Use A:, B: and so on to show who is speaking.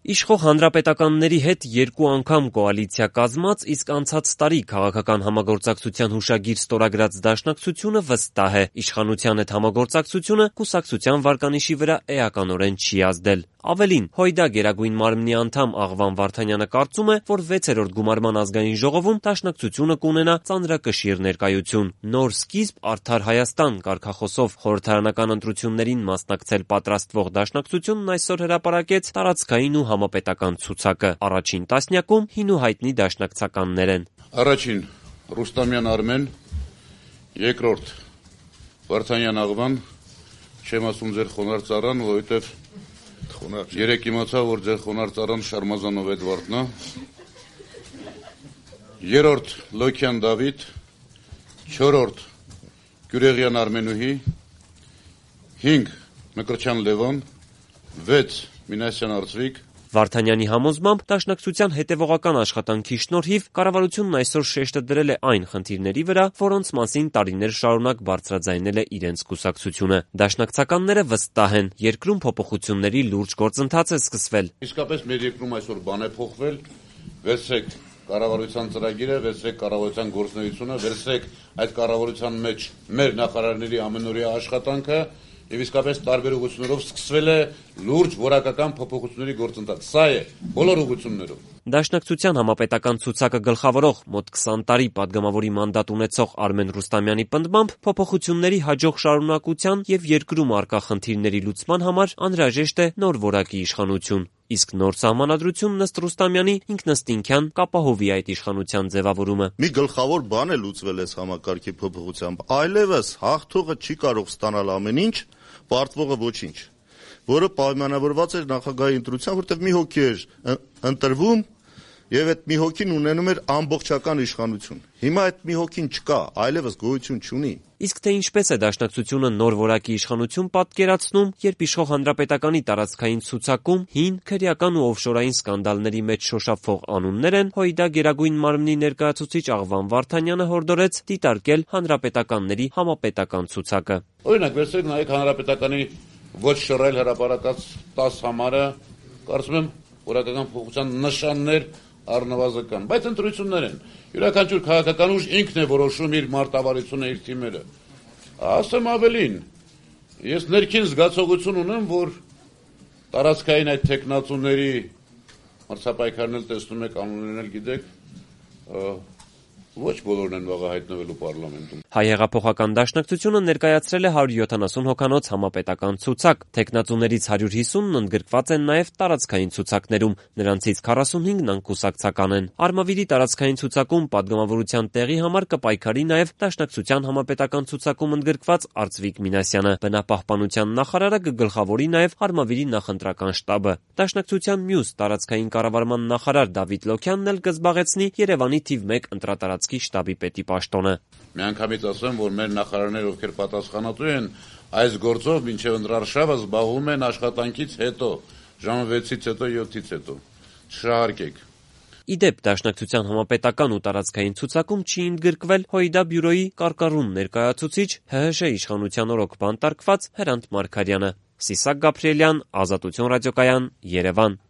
A: Իշխող հանրապետականների հետ 2 անգամ կոալիցիա կազմած, իսկ անցած տարի քաղաքական համագործակցության հուշագիր ստորագրած Դաշնակցությունը վստահ է, իշխանության հետ համագործակցությունը կուսակցության վարկանիշի վրա էականորեն չի ազդել։ Ավելին, ՀՅԴ Գերագույն մարմնի անդամ Աղվան Վարդանյանը կարծում է, որ 6-րդ գումարման ազգային ժողովում Դաշնակցությունը կունենա ծանրակշիռ ներկայություն։ Նոր սկիզբ արդար Հայաստան կարգախոսով խորհրդարանական ընտրություններին մասնակցել պատրաստվող Դաշնակցությունն այսօր հրապարակեց տարածքային ու համապետական ցուցակը։ Առաջին տասնյակում հին ու հայտնի դաշնակցականներ են։
B: Առաջին Ռուստամյան Արմեն, երկրորդ Վարդանյան Աղվան, չեմ ասում ձեր խոնարհ ծառան, որովհետև երեք իմացա, որ ձեր խոնարհ ծառան Շարմազանով Էդվարդն է, երրորդ Լոքյան Դավիթ, չորրորդ Գյուրեղյան Արմենուհի, 5 Մկրտչյան Լևոն, 6 Մինասյան Արծվիկ։
A: Վարդանյանի համոզմամբ Դաշնակցության հետևողական աշխատանքի շնորհիվ կառավարությունն այսօր շեշտը դրել է այն խնդիրների վրա, որոնց մասին տարիներ շարունակ բարձրաձայնել է իրենց կուսակցությունը։ Դաշնակցականները վստահ են, երկրում փոփոխությունների լուրջ գործընթաց է սկսվել։
B: Իսկապես մեր երկրում այսօր բան է փոխվել, վերցրեք կառավարության ծրագիրը, վերցրեք կառավարության գործունեությունը, վերցրեք այդ կառավարության մեջ մեր նախարարների ամենօրյա աշխատանքը եւ իսկապես տարբեր ուղղություններով սկսվել է լուրջ որակական փոփոխությունների գործընթաց։ Սա է բոլոր ուղղություններով։
A: Դաշնակցության համապետական ցուցակը գլխավորող մոտ 20 տարի падգամավորի մանդատ ունեցող Արմեն Ռուստամյանի պնդմամբ փոփոխությունների հաջող շարունակության եւ երկրում առկա խնդիրների լուծման համար անհրաժեշտ է նոր որակի իշխանություն։ Իսկ նոր սահմանադրությունն ըստ Ռուստամյանի ինքնըստինքյան կապահովի այդ իշխանության ձևավորումը։
C: Մի գլխավոր բան է լուծվել այս համակարգի փոփոխությամբ։ Այլևս հաղթողը չի կարող ստանալ ամեն ինչ, պարտվողը ոչինչ, որը պայմանավորված էր նախագահի ընտրությամբ, որտեղ մի հոգի էր ընտրվում եւ այդ մի հոգին ունենում էր ամբողջական իշխանություն։ Հիմա այդ մի հոգին չկա, այլևս գոյություն չունի։
A: Իսկ թե ինչպես է Դաշնակցությունը նոր որակի իշխանություն պատկերացնում, երբ իշխող հանրապետականի տարածքային ցուցակում հին, քրեական ու օֆշորային սկանդալների մեջ շոշափող անուններ են, ՀՅԴ Գերագույն մարմնի ներկայացուցիչ Աղվան Վարդանյանը հորդորեց դիտարկել հանրապետականների համապետական ցուցակը։
B: Օրինակ, վերցրեք նայեք հանրապետականի ոչ շռայլ հրապարակած 10 համարը, կարծում եմ որակական փոխության նշաններ առնվազն, բայց ընտրություններ են։ Յուրաքանչյուր քաղաքական ուժ ինքն է որոշում իր մարտավարությունը, իր թիմերը։ Ասեմ ավելին, ես ներքին զգացողություն ունեմ, որ տարածքային այդ տեխնացուների մրցապայքարն էլ տեսնում եք, անուններն էլ գիտեք, ոչ բոլորն են վաղը հայտնվելու պարլամենտում։
A: Հայ հեղափոխական դաշնակցությունը ներկայացրել է 170 հոգանոց համապետական ցուցակ։ Թեկնածուներից 150-ն ընդգրկված են նաև տարածքային ցուցակներում, նրանցից 45-ն անկուսակցական են։ Արմավիրի տարածքային ցուցակում падգամավորության տեղի համար կպայքարի նաև Դաշնակցության համապետական ցուցակում ընդգրկված Արծվիկ Մինասյանը։ Բնապահպանության նախարարը կգլխավորի նաև Արմավիրի նախընտրական շտաբը։ Դաշնակցության մյուս տարածքային կառավարման նախարար Դավիթ Լոքյանն էլ կզբաղեցնի Երևանի թիվ 1 ընտրատարածքի շտաբի պետի պաշտոնը։
B: Միանգամից ասեմ, որ մեր նախարարները, ովքեր պատասխանատու են այս գործով, մինչև ընտրարշավը զբաղվում են աշխատանքից հետո, ժամը 6-ից հետո, 7-ից հետո։ Չշահարկեք։
A: Իդեպ Դաշնակցության համապետական ու տարածքային ցուցակում չի ընդգրկվել ՀՅԴ բյուրոյի կարկառուն ներկայացուցիչ ՀՀՇ իշխանության օրոք բանտարկված Հրանտ Մարգարյանը։ Սիսակ Գաբրիելյան, Ազատություն ռադիոկայան, Երևան։